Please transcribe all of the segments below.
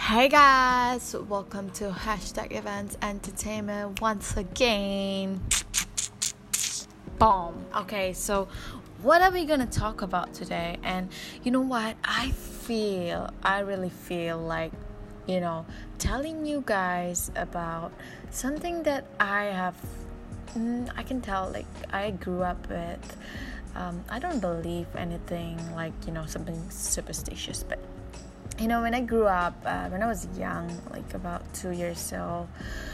Hey guys, welcome to Hashtag Events Entertainment once again. Boom. Okay, so what are we gonna talk about today? And you know what? I really feel like, telling you guys about something that I can tell, like, I grew up with. I don't believe anything like, something superstitious, but when I grew up, when I was young, like about 2 years old,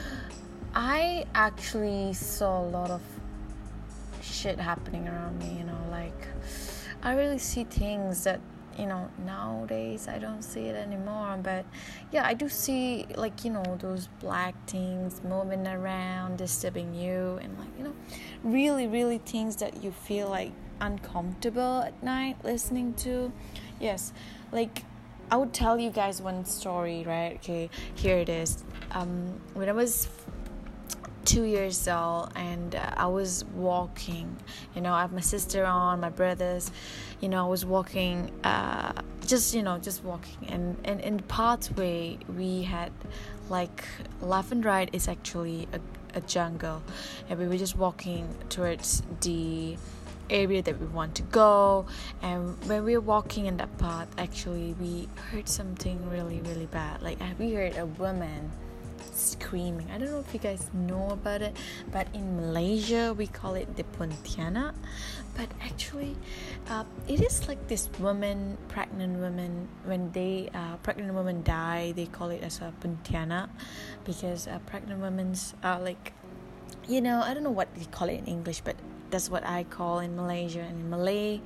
I actually saw a lot of shit happening around me, like I really see things that, nowadays I don't see it anymore. But yeah, I do see, like, those black things moving around, disturbing you, and like, really, really things that you feel like uncomfortable at night listening to. Yes, like, I would tell you guys one story, right? Okay, here it is. When I was 2 years old, and I was walking, I have my sister on, my brothers, I was walking, just walking, and in the pathway we had, like, left and right is actually a jungle, and we were just walking towards the area that we want to go. And when we were walking in that path, actually we heard something really, really bad. Like, we heard a woman screaming. I don't know if you guys know about it, but in Malaysia we call it the Pontianak. But actually it is like this woman, pregnant woman, when they pregnant women die, they call it as a Pontianak, because pregnant women's like, I don't know what they call it in English, but that's what I call in Malaysia. And in Malay,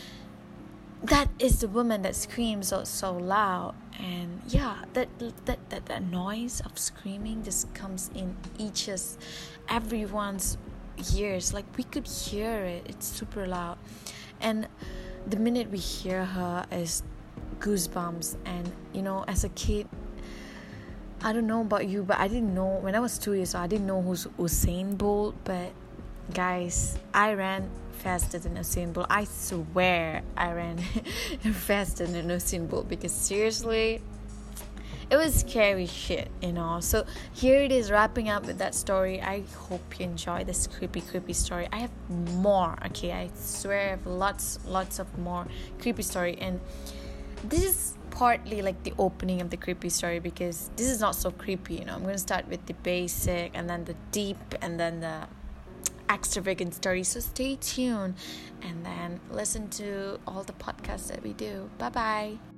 that is the woman that screams so loud. And yeah, that noise of screaming just comes in everyone's ears. Like, we could hear it. It's super loud. And the minute we hear her is goosebumps. And as a kid, I don't know about you, but I didn't know, when I was 2 years old, I didn't know who's Usain Bolt. But guys, I ran faster than Usain Bolt. I swear I ran faster than Usain Bolt, because seriously, it was scary shit, So here it is, wrapping up with that story. I hope you enjoy this creepy story. I have more, okay? I swear I have lots of more creepy story. And this is partly like the opening of the creepy story, because this is not so creepy, I'm going to start with the basic, and then the deep, and then the extravagant story. So stay tuned and then listen to all the podcasts that we do. Bye bye.